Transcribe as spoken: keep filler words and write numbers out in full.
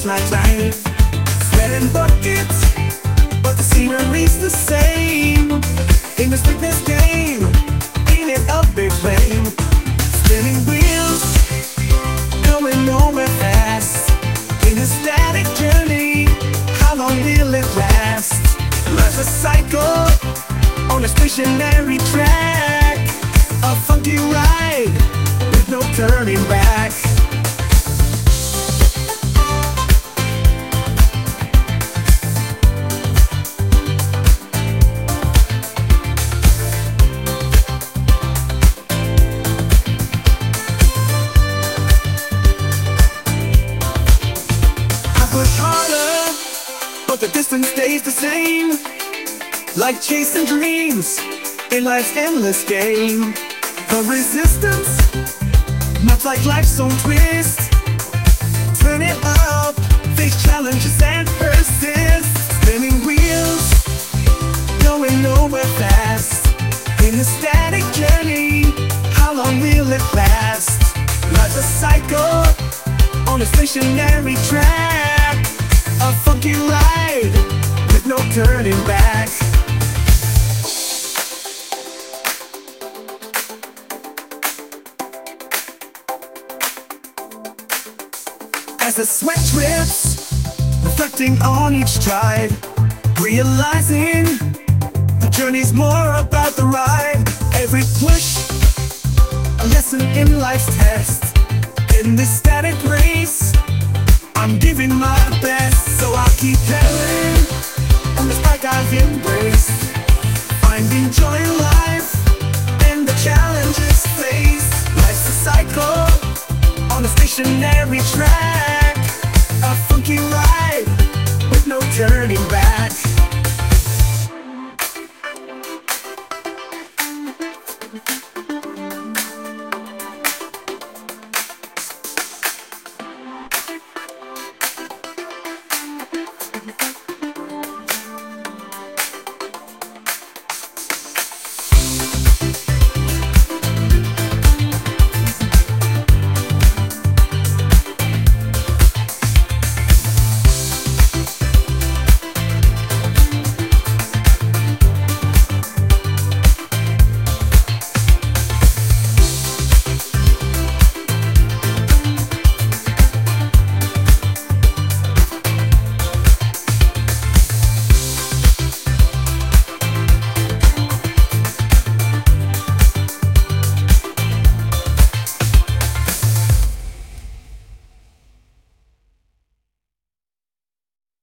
just like life. Sweating buckets, but the scenery's the same. In this fitness game, ain't it a big flame? Spinning wheels, going nowhere fast. In a static journey, how long will it last? Life's a cycle on a stationary track, a funky ride with no turning back. Push harder, but the distance stays the same. Like chasing dreams in life's endless game. The resistance, not like life's own twist. Turn it up, face challenges and persist. Spinning wheels, going nowhere fast. In a static journey, how long will it last? Life's a cycle on a stationary track, a funky ride with no turning back. As the sweat drips, reflecting on each stride, realizing the journey's more about the ride. Every push, a lesson in life's test. In this static race, I'm giving my best. So I'll keep pedaling on this bike I've embraced, finding joy in life and the challenges faced. Life's a cycle on a stationary track, a funky ride with no turning back.